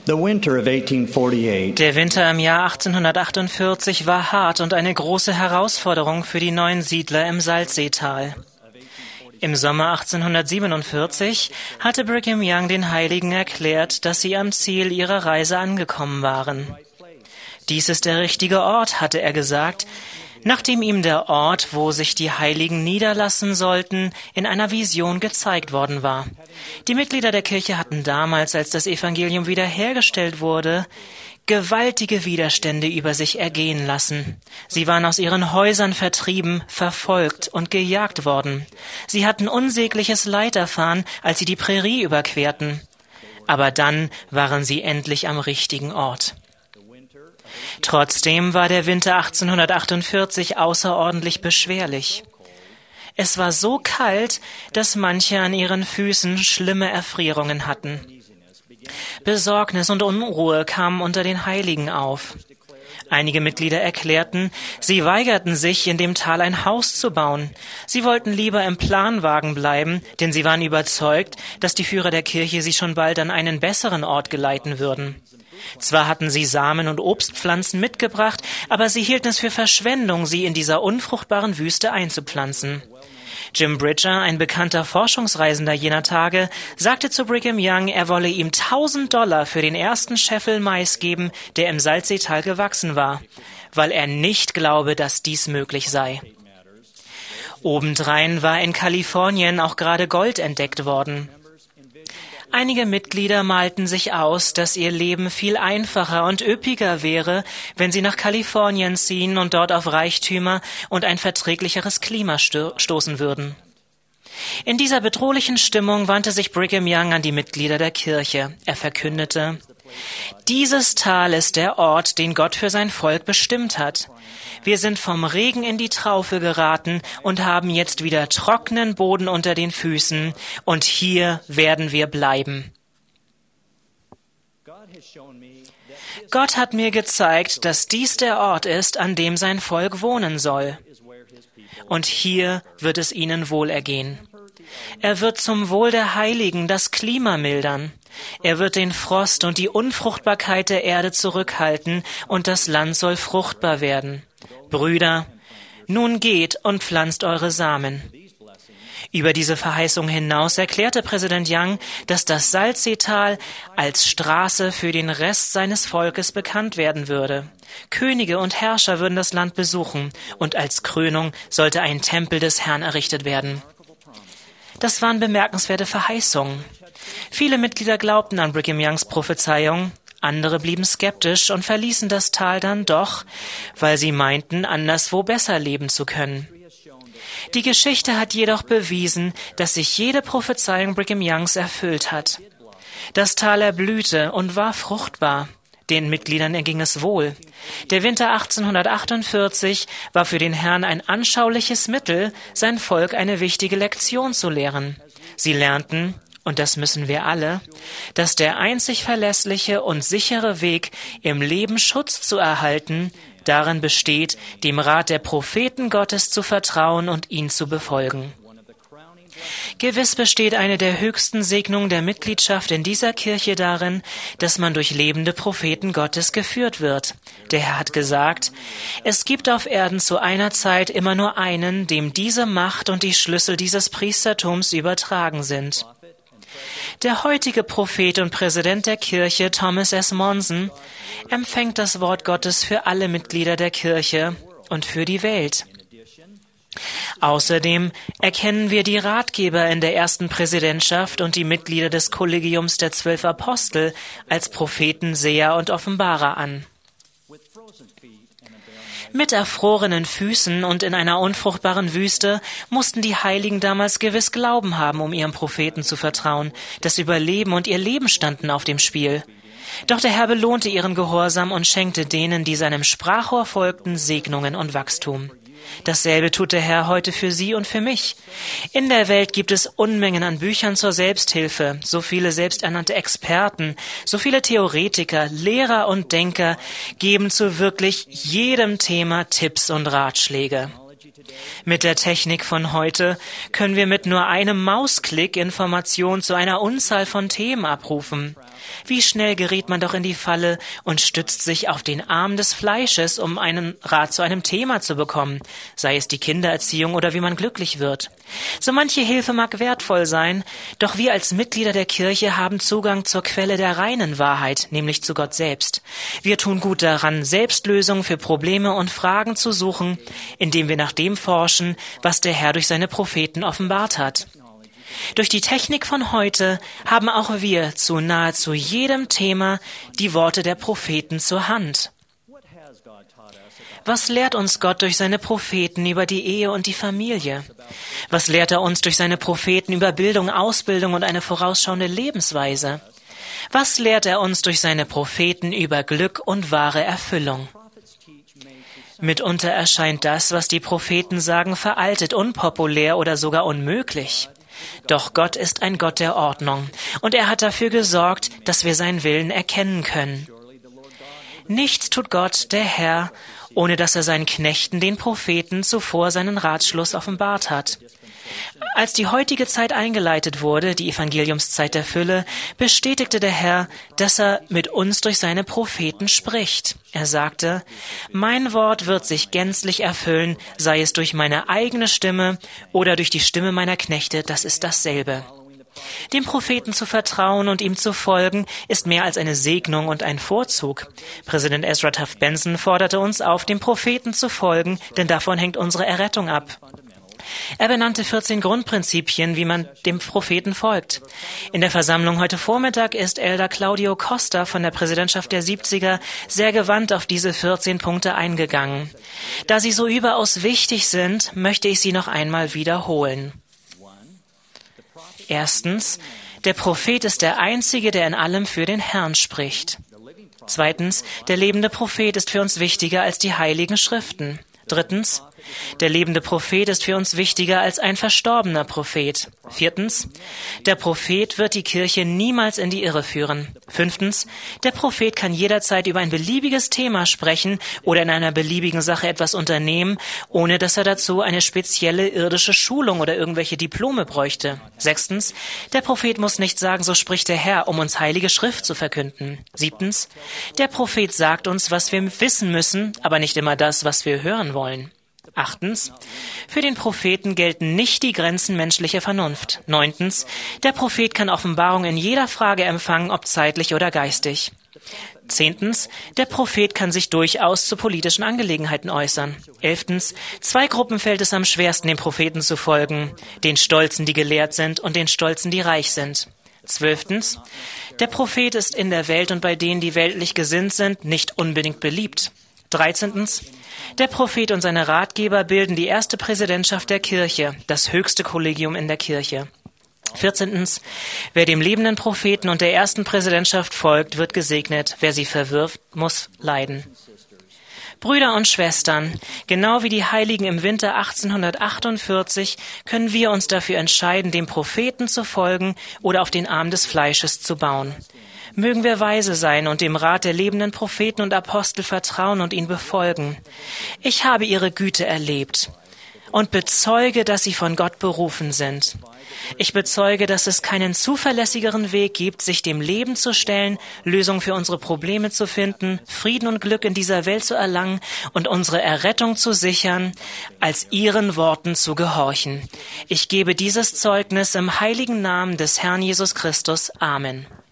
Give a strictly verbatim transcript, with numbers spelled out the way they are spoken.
The winter of eighteen forty-eight Der Winter im Jahr achtzehnhundertachtundvierzig war hart und eine große Herausforderung für die neuen Siedler im Salzseetal. Im Sommer achtzehnhundertsiebenundvierzig hatte Brigham Young den Heiligen erklärt, dass sie am Ziel ihrer Reise angekommen waren. Dies ist der richtige Ort, hatte er gesagt, nachdem ihm der Ort, wo sich die Heiligen niederlassen sollten, in einer Vision gezeigt worden war. Die Mitglieder der Kirche hatten damals, als das Evangelium wiederhergestellt wurde, gewaltige Widerstände über sich ergehen lassen. Sie waren aus ihren Häusern vertrieben, verfolgt und gejagt worden. Sie hatten unsägliches Leid erfahren, als sie die Prärie überquerten. Aber dann waren sie endlich am richtigen Ort. Trotzdem war der Winter achtzehnhundertachtundvierzig außerordentlich beschwerlich. Es war so kalt, dass manche an ihren Füßen schlimme Erfrierungen hatten. Besorgnis und Unruhe kamen unter den Heiligen auf. Einige Mitglieder erklärten, sie weigerten sich, in dem Tal ein Haus zu bauen. Sie wollten lieber im Planwagen bleiben, denn sie waren überzeugt, dass die Führer der Kirche sie schon bald an einen besseren Ort geleiten würden. Zwar hatten sie Samen und Obstpflanzen mitgebracht, aber sie hielten es für Verschwendung, sie in dieser unfruchtbaren Wüste einzupflanzen. Jim Bridger, ein bekannter Forschungsreisender jener Tage, sagte zu Brigham Young, er wolle ihm tausend Dollar für den ersten Scheffel Mais geben, der im Salzseetal gewachsen war, weil er nicht glaube, dass dies möglich sei. Obendrein war in Kalifornien auch gerade Gold entdeckt worden. Einige Mitglieder malten sich aus, dass ihr Leben viel einfacher und üppiger wäre, wenn sie nach Kalifornien ziehen und dort auf Reichtümer und ein verträglicheres Klima sto- stoßen würden. In dieser bedrohlichen Stimmung wandte sich Brigham Young an die Mitglieder der Kirche. Er verkündete: Dieses Tal ist der Ort, den Gott für sein Volk bestimmt hat. Wir sind vom Regen in die Traufe geraten und haben jetzt wieder trockenen Boden unter den Füßen, und hier werden wir bleiben. Gott hat mir gezeigt, dass dies der Ort ist, an dem sein Volk wohnen soll. Und hier wird es ihnen wohlergehen. Er wird zum Wohl der Heiligen das Klima mildern. Er wird den Frost und die Unfruchtbarkeit der Erde zurückhalten, und das Land soll fruchtbar werden. Brüder, nun geht und pflanzt eure Samen. Über diese Verheißung hinaus erklärte Präsident Young, dass das Salzseetal als Straße für den Rest seines Volkes bekannt werden würde. Könige und Herrscher würden das Land besuchen, und als Krönung sollte ein Tempel des Herrn errichtet werden. Das waren bemerkenswerte Verheißungen. Viele Mitglieder glaubten an Brigham Youngs Prophezeiung, andere blieben skeptisch und verließen das Tal dann doch, weil sie meinten, anderswo besser leben zu können. Die Geschichte hat jedoch bewiesen, dass sich jede Prophezeiung Brigham Youngs erfüllt hat. Das Tal erblühte und war fruchtbar. Den Mitgliedern erging es wohl. Der Winter achtzehnhundertachtundvierzig war für den Herrn ein anschauliches Mittel, sein Volk eine wichtige Lektion zu lehren. Sie lernten, und das müssen wir alle, dass der einzig verlässliche und sichere Weg, im Leben Schutz zu erhalten, darin besteht, dem Rat der Propheten Gottes zu vertrauen und ihn zu befolgen. Gewiss besteht eine der höchsten Segnungen der Mitgliedschaft in dieser Kirche darin, dass man durch lebende Propheten Gottes geführt wird. Der Herr hat gesagt, es gibt auf Erden zu einer Zeit immer nur einen, dem diese Macht und die Schlüssel dieses Priestertums übertragen sind. Der heutige Prophet und Präsident der Kirche, Thomas S. Monson, empfängt das Wort Gottes für alle Mitglieder der Kirche und für die Welt. Außerdem erkennen wir die Ratgeber in der ersten Präsidentschaft und die Mitglieder des Kollegiums der zwölf Apostel als Propheten, Seher und Offenbarer an. Mit erfrorenen Füßen und in einer unfruchtbaren Wüste mussten die Heiligen damals gewiss Glauben haben, um ihrem Propheten zu vertrauen. Das Überleben und ihr Leben standen auf dem Spiel. Doch der Herr belohnte ihren Gehorsam und schenkte denen, die seinem Sprachrohr folgten, Segnungen und Wachstum. Dasselbe tut der Herr heute für Sie und für mich. In der Welt gibt es Unmengen an Büchern zur Selbsthilfe, so viele selbsternannte Experten, so viele Theoretiker, Lehrer und Denker geben zu wirklich jedem Thema Tipps und Ratschläge. Mit der Technik von heute können wir mit nur einem Mausklick Informationen zu einer Unzahl von Themen abrufen. Wie schnell gerät man doch in die Falle und stützt sich auf den Arm des Fleisches, um einen Rat zu einem Thema zu bekommen, sei es die Kindererziehung oder wie man glücklich wird. So manche Hilfe mag wertvoll sein, doch wir als Mitglieder der Kirche haben Zugang zur Quelle der reinen Wahrheit, nämlich zu Gott selbst. Wir tun gut daran, Selbstlösungen für Probleme und Fragen zu suchen, indem wir nach dem forschen, was der Herr durch seine Propheten offenbart hat. Durch die Technik von heute haben auch wir zu nahezu jedem Thema die Worte der Propheten zur Hand. Was lehrt uns Gott durch seine Propheten über die Ehe und die Familie? Was lehrt er uns durch seine Propheten über Bildung, Ausbildung und eine vorausschauende Lebensweise? Was lehrt er uns durch seine Propheten über Glück und wahre Erfüllung? Mitunter erscheint das, was die Propheten sagen, veraltet, unpopulär oder sogar unmöglich. Doch Gott ist ein Gott der Ordnung, und er hat dafür gesorgt, dass wir seinen Willen erkennen können. Nichts tut Gott, der Herr, ohne dass er seinen Knechten, den Propheten, zuvor seinen Ratschluss offenbart hat. Als die heutige Zeit eingeleitet wurde, die Evangeliumszeit der Fülle, bestätigte der Herr, dass er mit uns durch seine Propheten spricht. Er sagte, mein Wort wird sich gänzlich erfüllen, sei es durch meine eigene Stimme oder durch die Stimme meiner Knechte, das ist dasselbe. Dem Propheten zu vertrauen und ihm zu folgen, ist mehr als eine Segnung und ein Vorzug. Präsident Ezra Taft Benson forderte uns auf, dem Propheten zu folgen, denn davon hängt unsere Errettung ab. Er benannte vierzehn Grundprinzipien, wie man dem Propheten folgt. In der Versammlung heute Vormittag ist Elder Claudio Costa von der Präsidentschaft der siebziger sehr gewandt auf diese vierzehn Punkte eingegangen. Da sie so überaus wichtig sind, möchte ich sie noch einmal wiederholen. Erstens, der Prophet ist der Einzige, der in allem für den Herrn spricht. Zweitens, der lebende Prophet ist für uns wichtiger als die heiligen Schriften. Drittens, der lebende Prophet ist für uns wichtiger als ein verstorbener Prophet. Viertens, der Prophet wird die Kirche niemals in die Irre führen. Fünftens, der Prophet kann jederzeit über ein beliebiges Thema sprechen oder in einer beliebigen Sache etwas unternehmen, ohne dass er dazu eine spezielle irdische Schulung oder irgendwelche Diplome bräuchte. Sechstens, der Prophet muss nicht sagen, so spricht der Herr, um uns heilige Schrift zu verkünden. Siebtens, der Prophet sagt uns, was wir wissen müssen, aber nicht immer das, was wir hören wollen. Achtens, für den Propheten gelten nicht die Grenzen menschlicher Vernunft. Neuntens, der Prophet kann Offenbarung in jeder Frage empfangen, ob zeitlich oder geistig. Zehntens, der Prophet kann sich durchaus zu politischen Angelegenheiten äußern. Elftens, zwei Gruppen fällt es am schwersten, den Propheten zu folgen. Den Stolzen, die gelehrt sind, und den Stolzen, die reich sind. Zwölftens, der Prophet ist in der Welt und bei denen, die weltlich gesinnt sind, nicht unbedingt beliebt. Dreizehntens, der Prophet und seine Ratgeber bilden die erste Präsidentschaft der Kirche, das höchste Kollegium in der Kirche. Vierzehntens, wer dem lebenden Propheten und der ersten Präsidentschaft folgt, wird gesegnet. Wer sie verwirft, muss leiden. Brüder und Schwestern, genau wie die Heiligen im Winter achtzehnhundertachtundvierzig können wir uns dafür entscheiden, dem Propheten zu folgen oder auf den Arm des Fleisches zu bauen. Mögen wir weise sein und dem Rat der lebenden Propheten und Apostel vertrauen und ihn befolgen. Ich habe ihre Güte erlebt und bezeuge, dass sie von Gott berufen sind. Ich bezeuge, dass es keinen zuverlässigeren Weg gibt, sich dem Leben zu stellen, Lösungen für unsere Probleme zu finden, Frieden und Glück in dieser Welt zu erlangen und unsere Errettung zu sichern, als ihren Worten zu gehorchen. Ich gebe dieses Zeugnis im heiligen Namen des Herrn Jesus Christus. Amen.